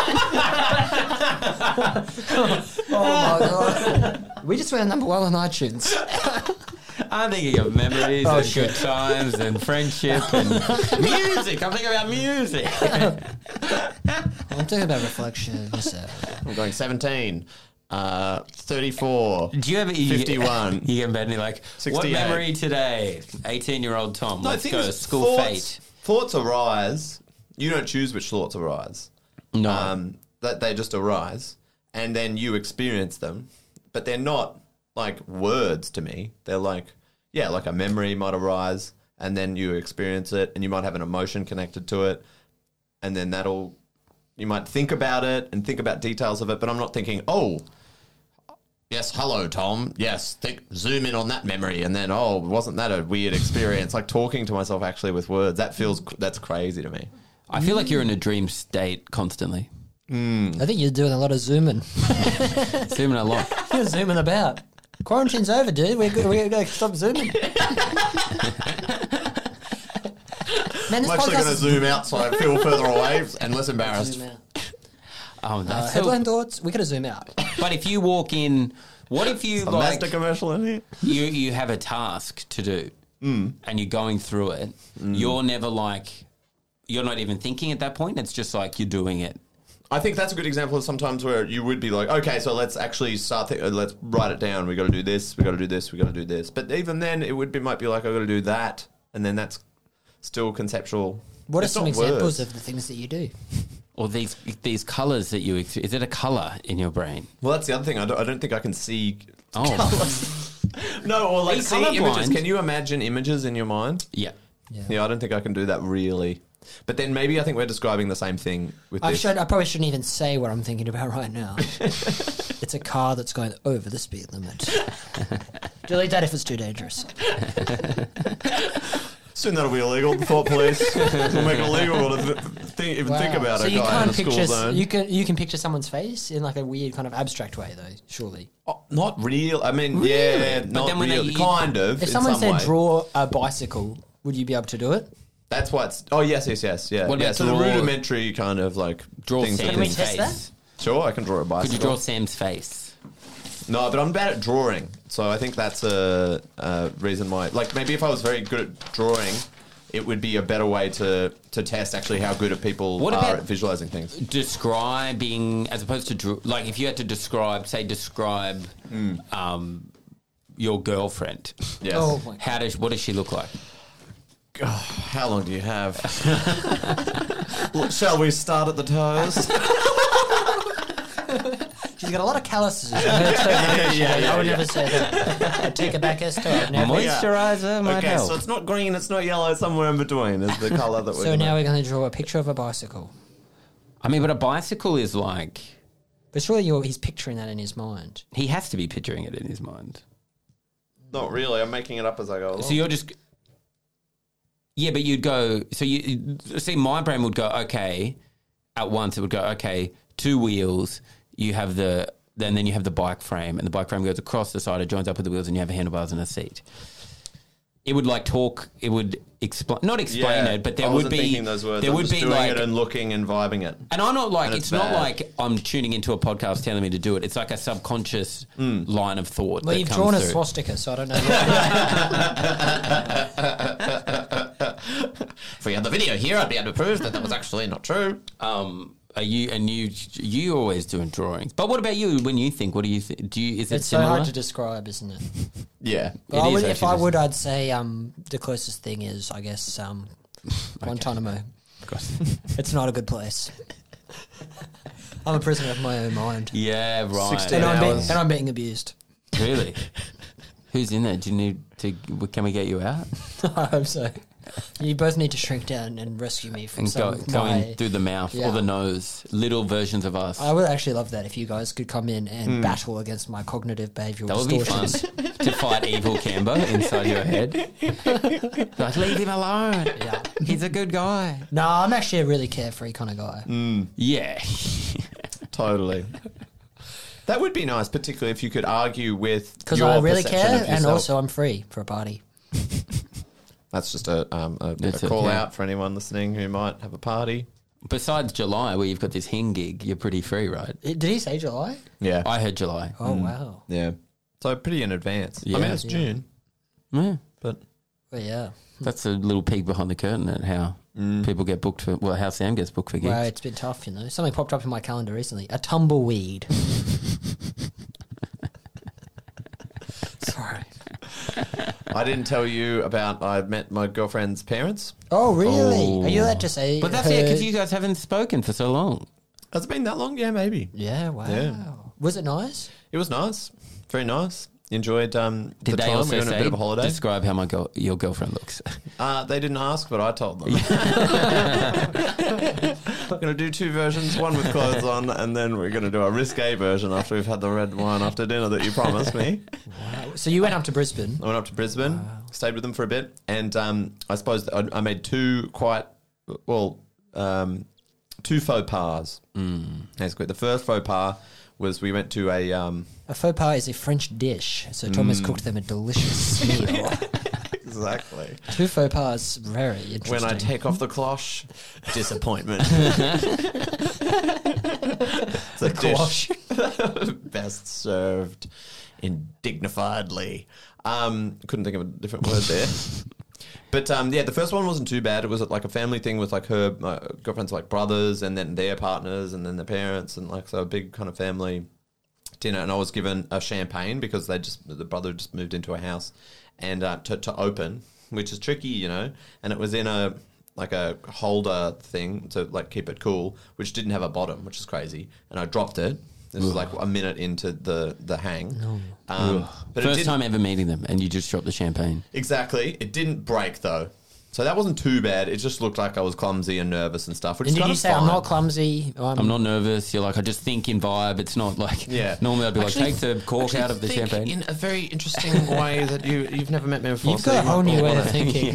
Oh my God. We just went number one on iTunes. I'm thinking of memories Oh, and shit. good times and friendship and music. I'm thinking about music. I'm talking about reflection. I'm going 17, 34. Do you ever 51. You get in bed and you're like, what 68. memory today? 18-year-old Tom. No, Let's the go. thing is, School fate. Thoughts arise. You don't choose which thoughts arise. No. That they just arise, and then you experience them. But they're not like words to me. They're like, yeah, like a memory might arise, and then you experience it, and you might have an emotion connected to it, and then you might think about it and think about details of it. But I'm not thinking, oh, yes, hello, Tom. Yes, zoom in on that memory, and then, oh, wasn't that a weird experience? Like talking to myself actually with words. That's crazy to me. I feel like you're in a dream state constantly. I think you're doing a lot of zooming. Zooming a lot. You're zooming about. Quarantine's over, dude. We're going to stop zooming. Man, this I'm actually going to is- zoom out so I feel further away and less embarrassed. Zoom out. Oh, that's Headline thoughts. We got to zoom out. But if you walk in, what if you A like Mazda commercial in here? you have a task to do and you're going through it? You're never like you're not even thinking at that point. It's just like you're doing it. I think that's a good example of sometimes where you would be like, okay, so let's actually start. Let's write it down. We got to do this. We got to do this. We got to do this. But even then, might be like, I got to do that, and then that's still conceptual. What are It's some not examples words. of the things that you do? Or these colors that is it a color in your brain? Well, that's the other thing. I don't think I can see. Oh, No, or like Are you see images. colourblind? Can you imagine images in your mind? yeah. Yeah, I don't think I can do that really. But then maybe I think we're describing the same thing with this. I probably shouldn't even say what I'm thinking about right now. It's a car that's going over the speed limit. Delete that if it's too dangerous. Soon that'll be illegal. The thought police will make it illegal to think about so a you guy in can't a school picture zone. you can picture someone's face in like a weird kind of abstract way though. Surely, Oh, not real. I mean, yeah, not then when real. they- Kind of. if in someone some said way. draw a bicycle, would you be able to do it? That's what's. Oh yes, yeah. What Yeah, about so the draw- rudimentary kind of like Draw things. Sam's Can we That test face. sure, I can draw a Could bicycle. you draw Sam's face? No, but I'm bad at drawing, so I think that's a reason why. Like maybe if I was very good at drawing, it would be a better way to test actually how good people What are about- at visualizing things. Describing as opposed to like if you had to describe your girlfriend. Yes. Oh my! What does she look like? How long do you have? Shall we start at the toes? She's got a lot of calluses. I would never say that. I take it back, Esther. I'd never- Moisturizer might Okay, help. so it's not green, it's not yellow, somewhere in between is the colour that we're So now we're going to draw a picture of a bicycle. I mean, but a bicycle is like... But surely he's picturing that in his mind. He has to be picturing it in his mind. Not really, I'm making it up as I go along. So you're just... Yeah, but you'd go... So you see, my brain would go, okay, at once it would go, okay, 2 wheels, you have the... Then you have the bike frame, and the bike frame goes across the side, it joins up with the wheels, and you have handlebars and a seat. It would like talk, it would explain... Not explain it, but there I would wasn't be... thinking those words. There I'm would just be doing like... it and looking and vibing it. And I'm not like, And it's it's not bad. like I'm tuning into a podcast telling me to do it. It's like a subconscious line of thought. Well, that you've comes drawn a through. swastika, so I don't know. If we had the video here, I'd be able to prove that was actually not true. Are you always doing drawings? But what about you? When you think, what do you think? Is it It's so similar? hard to describe, isn't it? Yeah. But It is if I actually would, I'd say the closest thing is, I guess, Guantanamo. It's not a good place. I'm a prisoner of my own mind. Yeah, right. 16 And hours. I'm being abused. Really? Who's in there? Do you need to? Can we get you out I hope so. You both need to shrink down and rescue me from and some go in through the mouth Yeah. or the nose? Little versions of us. I would actually love that if you guys could come in and battle against my cognitive behavioural That would be fun distortions. to fight evil Cambo inside your head. Like, leave him alone. Yeah. He's a good guy. No, I'm actually a really carefree kind of guy. Yeah. Totally. That would be nice, particularly if you could argue with Because your I really perception care, of and yourself. also I'm free for a party. That's just a That's it, call yeah. out for anyone listening who might have a party. Besides July, where you've got this Hing gig, you're pretty free, right? Did he say July? Yeah. I heard July. Oh, wow. Yeah. So pretty in advance. I Yeah. mean, it's June, Yeah. but Well, yeah. That's a little peek behind the curtain at how people get booked for, well, how Sam gets booked for gigs. Well, it's been tough, you know. Something popped up in my calendar recently. A tumbleweed. Sorry. I didn't tell you about I met my girlfriend's parents. Oh, really? Oh. Are you allowed to say? But that's her- it, because you guys haven't spoken for so long. Has it been that long? Yeah, maybe. Yeah, wow. Yeah. Was it nice? It was nice. Very nice. Enjoyed the Did they time. also We went on say, a bit of a holiday. describe how your girlfriend looks? They didn't ask, but I told them. We're going to do 2 versions, one with clothes on, and then we're going to do a risque version after we've had the red wine after dinner that you promised me. Wow. So you went up to Brisbane. I went up to Brisbane, stayed with them for a bit, and I suppose I made 2 quite, well, 2 faux pas. Basically, the first faux pas was we went to a... A faux pas is a French dish, so Thomas cooked them a delicious meal. Exactly. 2 faux pas, very interesting. When I take off the cloche, disappointment. the cloche. best served indignifiedly. Couldn't think of a different word there. But yeah, the first one wasn't too bad. It was like a family thing with like my girlfriend's like brothers and then their partners and then their parents and like so a big kind of family dinner. And I was given a champagne because the brother just moved into a house and to open, which is tricky, you know. And it was in a holder thing to like keep it cool, which didn't have a bottom, which is crazy. And I dropped it. This was like a minute into the hang. But it First didn't- time ever meeting them, and you just dropped the champagne. Exactly. It didn't break though. So that wasn't too bad. It just looked like I was clumsy and nervous and stuff. Which And is did kind you of say fine. I'm not clumsy? I'm not nervous. You're like, I just think in vibe. It's not like, Yeah. normally I'd be Actually, like, take the cork out of the think champagne. in a very interesting way that you've never met me before. You've so got a you whole might new way wanna- of thinking.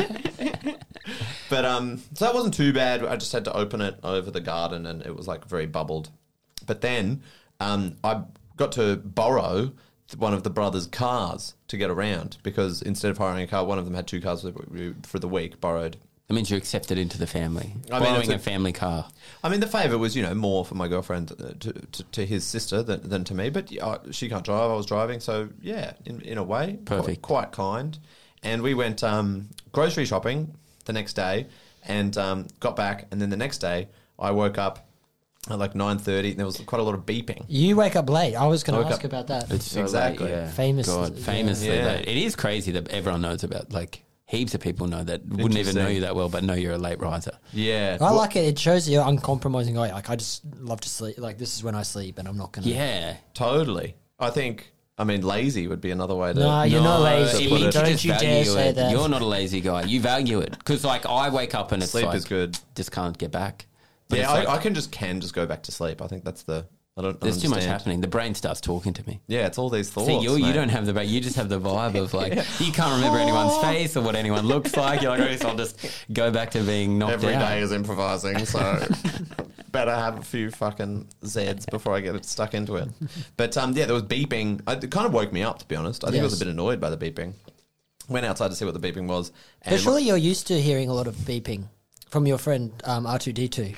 But so that wasn't too bad. I just had to open it over the garden, and it was like very bubbled. But then I got to borrow one of the brothers' cars to get around because instead of hiring a car, one of them had 2 cars for the week borrowed. That means you're accepted into the family. I mean, Borrowing it's a family car. I mean, the favour was, more for my girlfriend to his sister than to me. But she can't drive. I was driving. So, yeah, in a way, Perfect. Quite kind. And we went grocery shopping the next day and got back. And then the next day, I woke up at like 9:30 and there was quite a lot of beeping. You wake up late. I was going I to woke ask up- about that. It's so Exactly. late, yeah. Famous- God, famously yeah. late. It is crazy that everyone knows about, like, heaps of people know that wouldn't even know you that well, but know you're a late riser. Yeah. I like it. It shows you're uncompromising guy. Like, I just love to sleep. Like, this is when I sleep, and I'm not gonna. Yeah. Totally. I mean, lazy would be another way to... No, you're not lazy. it means Don't just you dare value say it. that. You're not a lazy guy. You value it. Because, like, I wake up and it's Sleep like... is good. Just can't get back. But Yeah, it's like, I can just go back to sleep. I think that's the... I don't there's too much understand. happening. The brain starts talking to me. Yeah, it's all these thoughts. See, you mate. don't have the brain. You just have the vibe of, like, you can't remember anyone's face or what anyone looks like. You're like, oh, so I'll just go back to being knocked Every out. day is improvising, so better have a few fucking Zeds before I get it stuck into it. But yeah, there was beeping. It kind of woke me up, to be honest. I think I was a bit annoyed by the beeping. Went outside to see what the beeping was. And But surely you're used to hearing a lot of beeping from your friend R2D2.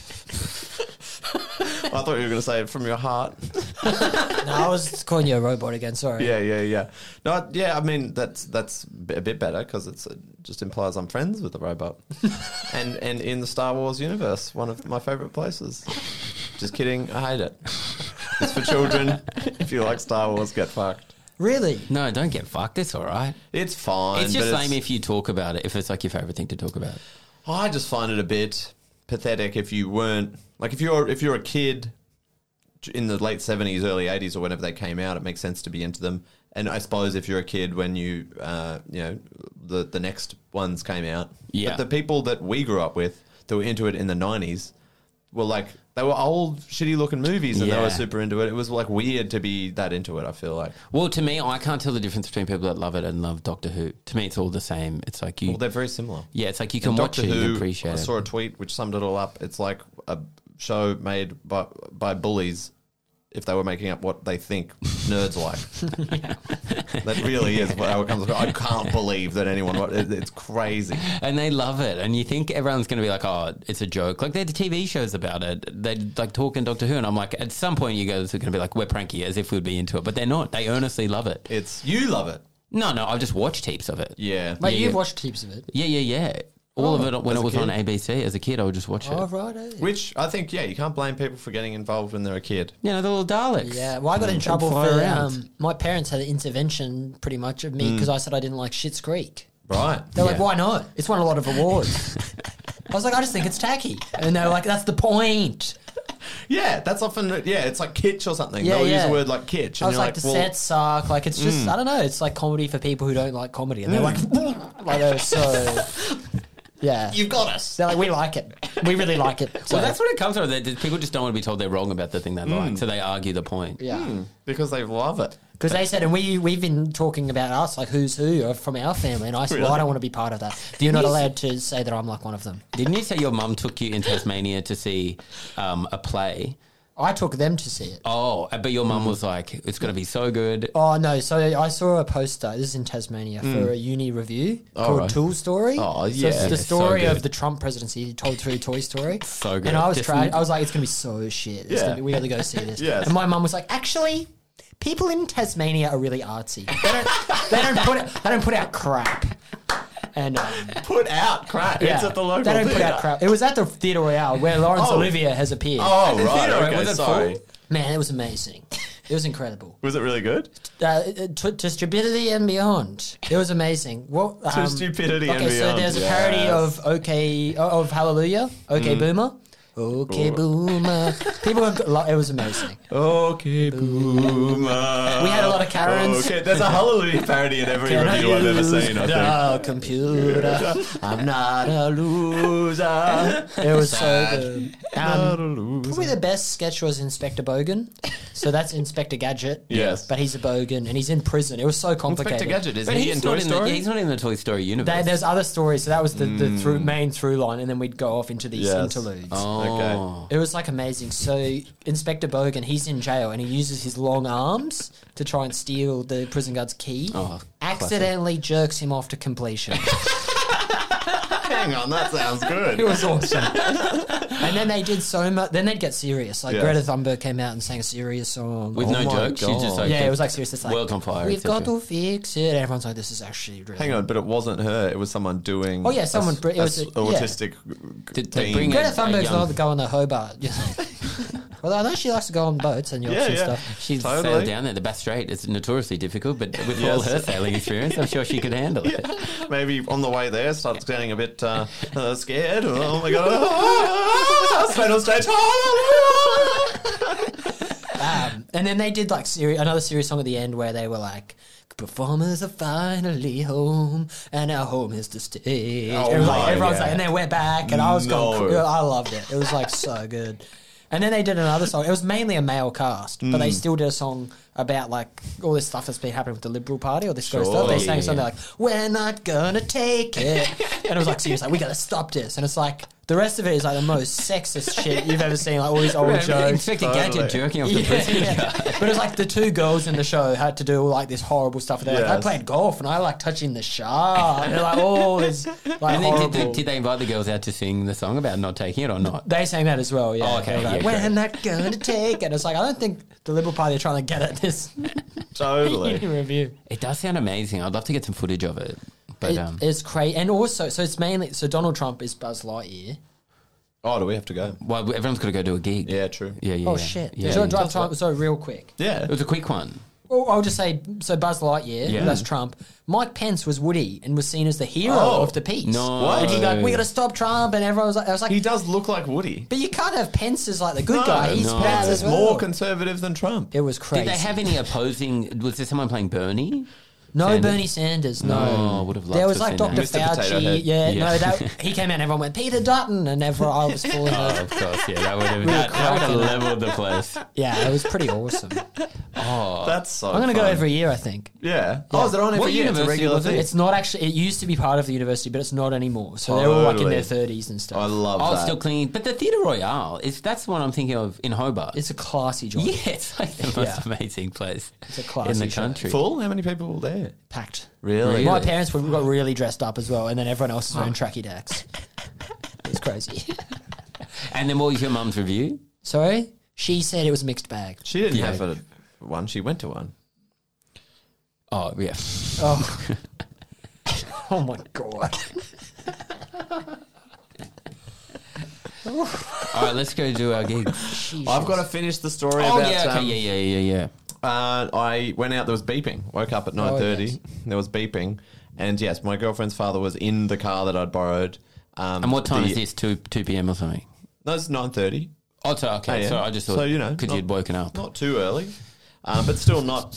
I thought you were going to say it from your heart. No, I was calling you a robot again. Sorry. Yeah. No, yeah. I mean, that's a bit better because it just implies I'm friends with the robot, and in the Star Wars universe, one of my favorite places. Just kidding. I hate it. It's for children. If you like Star Wars, get fucked. Really? No, don't get fucked. It's all right. It's fine. It's just but lame if you talk about it, if it's like your favourite thing to talk about. I just find it a bit pathetic if you weren't like if you're a kid in the late 70s, early 80s, or whenever they came out, it makes sense to be into them. And I suppose if you're a kid when you know the next ones came out, Yeah. But the people that we grew up with that were into it in the 90s were like they were old, shitty looking movies, and they Yeah. were super into it. It was like weird to be that into it. I feel like. Well, to me, I can't tell the difference between people that love it and love Doctor Who. To me, it's all the same. It's like you... Well, they're very similar. Yeah, it's like you can And watch Doctor it Who, and appreciate I it. saw a tweet which summed it all up. It's like a show made by bullies if they were making up what they think nerds like. That really is how it comes across. I can't believe that anyone... It's crazy. And they love it. And you think everyone's going to be like, oh, it's a joke. Like, they had TV shows about it. They like talk in Doctor Who. And I'm like, at some point you guys are going to be like, we're pranky, as if we'd be into it. But they're not. They earnestly love it. You love it. No, I've just watched heaps of it. Yeah. Mate, Yeah, you've yeah. watched heaps of it. Yeah. All of it when as it a was on kid? ABC. As a kid, I would just watch it. Oh, right. eh? Which I think, you can't blame people for getting involved when they're a kid. You know, the little Daleks. Yeah, well, I got in trouble fly for around. my parents had an intervention pretty much of me because I said I didn't like Schitt's Creek. Right. They're like, Yeah. why not? It's won a lot of awards. I was like, I just think it's tacky. And they're like, that's the point. Yeah, that's often... Yeah, it's like kitsch or something. Yeah, They'll use yeah. a word like kitsch. I And was you're like, the sets suck. Like, it's just, I don't know. It's like comedy for people who don't like comedy. And they're like, they're so... Yeah. You've got us. They're like, we like it. We really like it. So, Well, that's what it comes from. People just don't want to be told they're wrong about the thing they like, so they argue the point. yeah. Because they love it. Because they said, and we've been talking about us, like who's who from our family. And I said, well, I don't want to be part of that. You're not allowed to say that I'm like one of them. Didn't you say your mum took you in Tasmania to see a play? I took them to see it. Oh, but your mum was like, it's going to be so good. Oh, no. So I saw a poster, this is in Tasmania, for a uni review called right. Tool Story. Oh, So yeah. it's the It's so story good. of the Trump presidency told through Toy Story. So good. And I was Just- I was like, it's going to be so shit. It's Yeah. gonna be, we got to go see this. Yes. And my mum was like, actually, people in Tasmania are really artsy. They don't put out crap. And Put out crap. yeah, It's at the local they don't put theatre. out crap. It was at the Theatre Royale where Laurence Oh. Olivier has appeared. Oh, right. theatre, Okay, was it sorry. full? Man, it was amazing. It was incredible. Was it really good? To stupidity and beyond. It was amazing. What To stupidity and okay, so beyond, there's a parody yes. of Hallelujah. Okay, Boomer. Okay, Boomer. People were, it was amazing. Okay, Boomer. We had a lot of Karens. Okay, there's a Hallelujah parody in every Can I review I've ever use seen, I think. the computer. I'm not a loser. It was so good. Probably the best sketch was Inspector Bogan. So that's Inspector Gadget. Yes. But he's a Bogan and he's in prison. It was so complicated. Inspector Gadget, is But he he's in Toy not in the, Story? he's not in the Toy Story universe. There's other stories. So that was the main through line, and then we'd go off into these Yes. interludes. oh. Okay. It was like amazing. So Inspector Bogan, he's in jail, and he uses his long arms to try and steal the prison guard's key. Oh, accidentally jerks him off to completion. Hang on, that sounds good. It was awesome. And then they did so much. Then they'd get serious. Like Yeah. Greta Thunberg came out and sang a serious song. With Oh no my jokes. She's just God. like, Yeah, it was like serious. It's like World's on fire, We've etc. got to fix it. And everyone's like, this is actually really. Hang on, but it wasn't her. It was someone doing. Oh, yeah, someone- it was a- yeah. autistic. Did they theme. bring Greta a Thunberg's young- not going to Hobart. Well, I know she likes to go on boats and yachts Yeah, and yeah. stuff. She's Totally. sailed down there. The Bass Strait is notoriously difficult, but with all her sailing experience, I'm sure she could handle it. Maybe on the way there starts getting a bit scared. Oh my god! Fatal stage. And then they did like another serious song at the end where they were like, performers are finally home, and our home is the stage. Oh Everyone's my, like, yeah. and then we're back, and I was going, No. I loved it. It was like so good. And then they did another song. It was mainly a male cast, but they still did a song about like all this stuff that's been happening with the Liberal Party, all this sort of stuff. They sang something like, "We're not gonna take it," and it was like seriously, like, we gotta stop this. And it's like the rest of it is like the most sexist shit you've ever seen, like all these old jokes. Inspector Gadget jerking off the prison. But it was like the two girls in the show had to do like this horrible stuff. They're like, I Yes. played golf and I like touching the shaft. They're like, oh, this like And then horrible. did they invite the girls out to sing the song about not taking it or not? They sang that as well, yeah. Oh, okay, They were like, yeah, we're great. not gonna take it. It's like I don't think the Liberal Party are trying to get at this Totally. review. It does sound amazing. I'd love to get some footage of it. But It's crazy, and also, so it's mainly Donald Trump is Buzz Lightyear. Oh, do we have to go? well, everyone's got to go do a gig. Yeah, true. Yeah. Oh yeah. shit! Yeah. Donald Trump. So real quick. Yeah. It was a quick one. Well, I'll just say, so Buzz Lightyear, Yeah. that's Trump. Mike Pence was Woody and was seen as the hero Oh. of the piece. No. And he'd be like, we got to stop Trump, and everyone was like, I was like, He does look like Woody. but you can't have Pence as like the good No, guy. He's no. bad Pence as is well. more conservative than Trump. It was crazy. Did they have any opposing? Was there someone playing Bernie? No Sanders? Bernie Sanders, no. Oh, I would have loved There was to like have Dr. seen Mr. Potato Fauci. Head. Yeah, Yeah. no, he came out and everyone went, Peter Dutton, and everyone, I was falling that. over. Oh, of course, yeah. That would have leveled the place. Yeah, it was pretty awesome. That's so I'm going to go fun. every year, I think. Yeah. Oh, is it on every What year? It's a university regular was it? thing. It's not actually, it used to be part of the university, but it's not anymore. So they're all like in their 30s and stuff. I love Oh, that. still clean. But the Theatre Royale, that's the one I'm thinking of in Hobart. It's a classy job. Yeah, it's like the most Yeah. amazing place It's a classy in the show. country. Full? How many people were there? Packed. Really? My parents got really dressed up as well, and then everyone else is wearing tracky decks. It's crazy. And then what was your mum's review? Sorry? She said it was a mixed bag. She didn't Yeah. have one. She went to one. Oh, yeah. Oh. Oh my God. All right, let's go do our gig. I've got to finish the story Oh, about. yeah, okay, yeah. I went out. There was beeping. Woke up at 9:30. yes. There was beeping, and yes, my girlfriend's father was in the car that I'd borrowed. And what time is this? 2 p.m. or something? No, it's 9:30. Oh, so, okay. AM. So I just thought, So, you know, because not- you'd woken up. Not too early, but still not.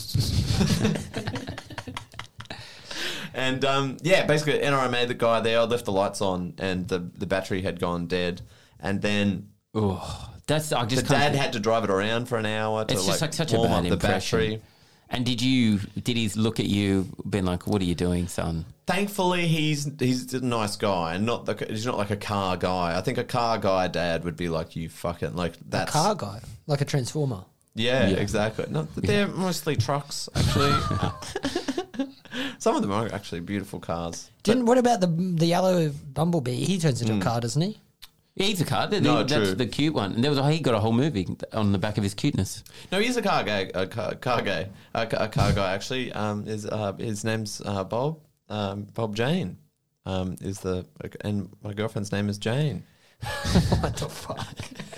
And yeah, basically, NRMA, the guy there, I left the lights on, and the battery had gone dead, and then Oh, that's I the just can't- dad had to drive it around for an hour to It's just like such a warm bad up the impression. battery. And did he look at you, being like, "What are you doing, son?" Thankfully, he's a nice guy, and he's not like a car guy. I think a car guy dad would be like, "You fucking like that's Car guy. Like a transformer. Yeah, Yeah. exactly. No, they're mostly trucks, actually. Some of them are actually beautiful cars. What about the yellow bumblebee? He turns into a car, doesn't he? Yeah, he's a car. No, That's true. the cute one. And he got a whole movie on the back of his cuteness. No, he's a car guy. A car guy actually. His name's Bob. Bob Jane. And my girlfriend's name is Jane. What the fuck?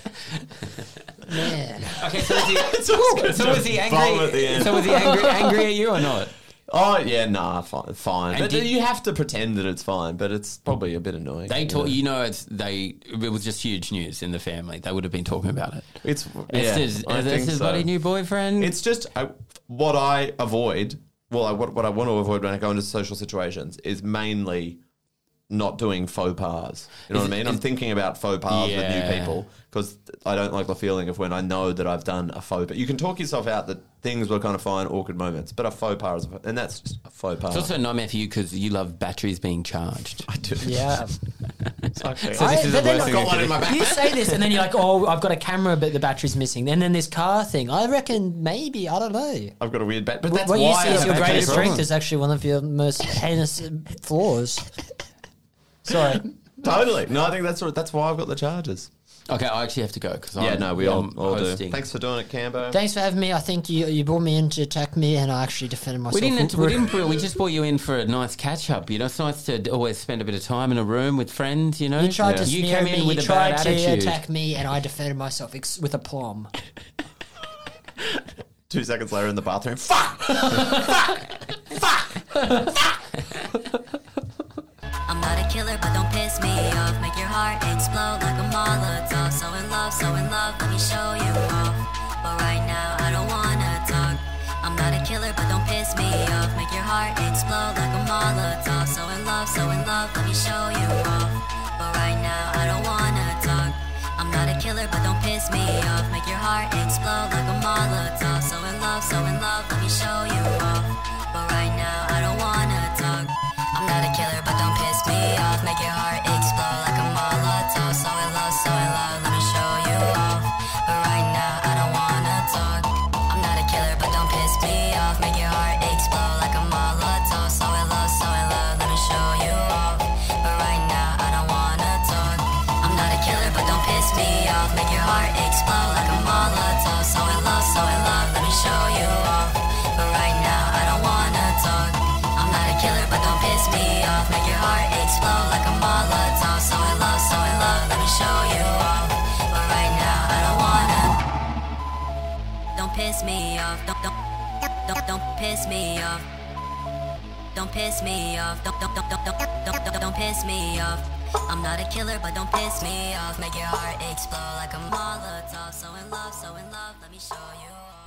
Man. Okay, so was he Bomb at the end. So was he angry at you or not? Oh yeah, nah, fine. And But did- you have to pretend that it's fine, but it's probably a bit annoying. They you talk. know? It was just huge news in the family. They would have been talking about it. It's Is I this think his so. bloody new boyfriend? It's just what I avoid. Well, what I want to avoid when I go into social situations is mainly not doing faux pas. You know what I mean? I'm thinking about faux pas with Yeah. new people because I don't like the feeling of when I know that I've done a faux pas. You can talk yourself out that things were kind of fine, awkward moments, but a faux pas is and that's just a faux pas. It's also a nightmare for you because you love batteries being charged. I do. Yeah. Exactly. So this is the but then worst I've thing got you one could in my do. back. You say this, and then you're like, "Oh, I've got a camera, but the battery's missing." And then this car thing. I reckon maybe I don't know. I've got a weird bat, but that's What you why see I as have your a greatest problem. strength is actually one of your most heinous flaws. Sorry. Totally. No, I think that's why I've got the charges. Okay, I actually have to go because We all do. hosting. Thanks for doing it, Cambo. Thanks for having me. I think you brought me in to attack me, and I actually defended myself. We just brought you in for a nice catch up. You know, it's nice to always spend a bit of time in a room with friends. You know, You tried to you smear came me. in with You a bad tried to attitude. attack me, and I defended myself with aplomb. 2 seconds later in the bathroom. Fuck! I'm not a killer, but don't piss me off. Make your heart explode like a Molotov. So in love, let me show you off. But right now, I don't wanna talk. I'm not a killer, but don't piss me off. Make your heart explode like a Molotov. So in love, let me show you off. But right now, I don't wanna talk. I'm not a killer, but don't piss me off. Make your heart explode like a Molotov. So in love, let me show you off. But right now, I don't wanna talk. I'm not a killer, but don't piss me off. Make your heart explode like a Molotov. So in love, let me show you off. But right now, I don't wanna talk. I'm not a killer, but don't piss me off. Make your heart explode like a Molotov. So in love, let me show you off. But right now, I don't wanna talk. I'm not a killer, but don't piss me off. Make your heart explode like a Molotov. So in love, let me show you off. But right now, I don't wanna talk. I'm not a killer, but don't piss me off. Make your heart explode like a Molotov. So in love, let me show you off. But right now, I don't wanna. Don't piss me off. Don't piss me off. Don't piss me off. Don't piss me off. I'm not a killer, but don't piss me off. Make your heart explode like a Molotov. So in love, let me show you off.